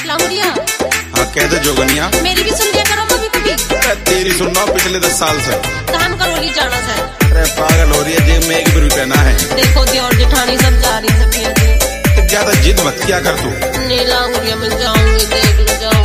लांगुरिया। हाँ कह दे जोगनिया। मेरी भी सुन लिया करो कभी कभी। तेरी सुनना पिछले 10 साल से। काम करो ली जाना से। अरे पागल हो रही है, जेब में एक भी रुपया ना है। देखो दियोर जेठानी सब जा रही सब ज्यादा जिद मत किया कर तू। नीला लांगुरिया मिल जाऊंगी, देख लो जाओ।